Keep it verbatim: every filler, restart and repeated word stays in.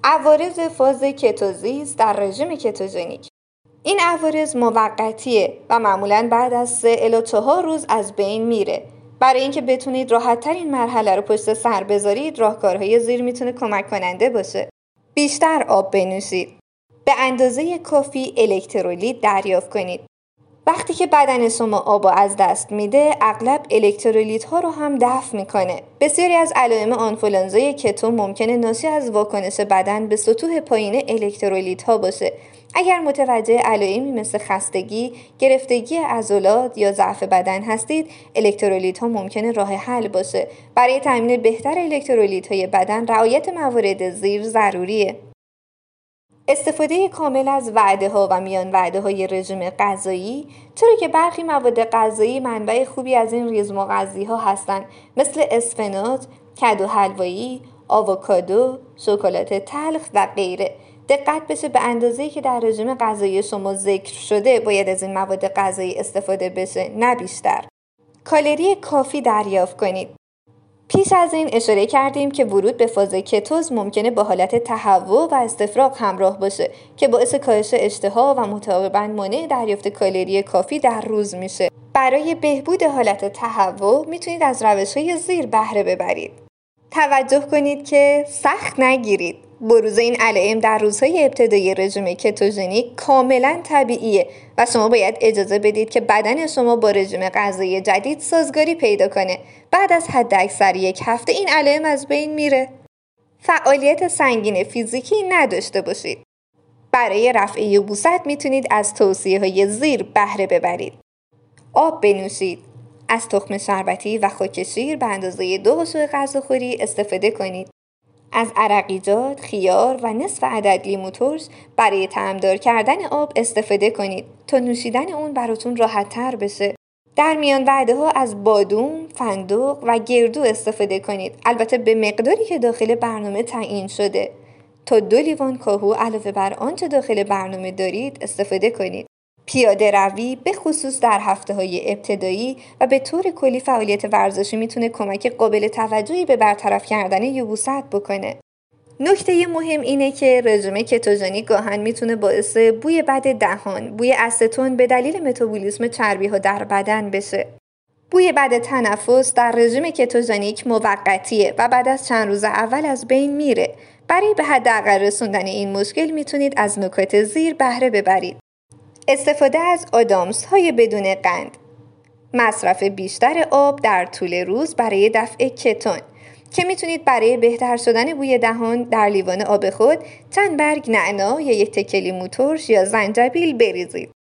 عوارض فاز کتوزیس در رژیم کتوژنیک. این عوارض موقتیه و معمولاً بعد از سه الی چهار روز از بین میره. برای اینکه بتونید راحت‌تر این مرحله رو پشت سر بذارید، راهکارهای زیر میتونه کمک کننده باشه. بیشتر آب بنوشید. به اندازه کافی الکترولیت دریافت کنید. وقتی که بدن شما آب از دست میده، اغلب الکترولیت ها رو هم دفع میکنه. بسیاری از علائم آنفولانزای کتو ممکنه ناشی از واکنش بدن به سطوح پایین الکترولیت ها باشه. اگر متوجه علائمی مثل خستگی، گرفتگی عضلات یا ضعف بدن هستید، الکترولیت ها ممکنه راه حل باشه. برای تامین بهتر الکترولیت های بدن، رعایت موارد زیر ضروریه. استفاده کامل از وعده ها و میان وعده های رژیم غذایی، چرا که برخی مواد غذایی منبع خوبی از این ریز مغذی ها هستند، مثل اسفناج، کدو حلوایی، آووکادو، شکلات تلخ و غیره. دقت بشه به اندازه‌ای که در رژیم غذایی شما ذکر شده باید از این مواد غذایی استفاده بشه، نه بیشتر. کالری کافی دریافت کنید. پیش از این اشاره کردیم که ورود به فاز کتوز ممکنه با حالت تهوع و استفراغ همراه باشه که باعث کاهش اشتها و متعاقباً مانع دریافت کالری کافی در روز میشه. برای بهبود حالت تهوع میتونید از روش‌های زیر بهره ببرید. توجه کنید که سخت نگیرید. بروز این علائم در روزهای ابتدایی رژیم کتوژنیک کاملا طبیعیه و شما باید اجازه بدید که بدن شما با رژیم غذایی جدید سازگاری پیدا کنه. بعد از حداکثر یک هفته این علائم از بین میره. فعالیت سنگین فیزیکی نداشته باشید. برای رفع یبوست میتونید از توصیه‌های زیر بهره ببرید. آب بنوشید. از تخم شربتی و خاک شیر به اندازه دو قاشق غذاخوری استفاده کنید. از عرقیجات، خیار و نصف عدد لیمو ترش برای طعمدار کردن آب استفاده کنید تا نوشیدن اون براتون راحت تر بشه. در میان وعده ها از بادوم، فندق و گردو استفاده کنید، البته به مقداری که داخل برنامه تعیین شده. تا دو لیوان کاهو علاوه بر آنچه داخل برنامه دارید استفاده کنید. پیاده روی به خصوص در هفته های ابتدایی و به طور کلی فعالیت ورزشی میتونه کمک قابل توجهی به برطرف کردن یبوست بکنه. نکته مهم اینه که رژیم کتوژنیک گاهن میتونه باعث بوی بد دهان، بوی استون به دلیل متابولیسم چربی ها در بدن بشه. بوی بد تنفس در رژیم کتوژنیک موقتیه و بعد از چند روز اول از بین میره. برای به حداقل رسوندن این مشکل میتونید از نکات زیر بهره ببرید. استفاده از آدامس های بدون قند. مصرف بیشتر آب در طول روز برای دفع کتون که میتونید برای بهتر شدن بوی دهان در لیوان آب خود چند برگ نعنا یا یک تکه لیمو ترش یا زنجبیل بریزید.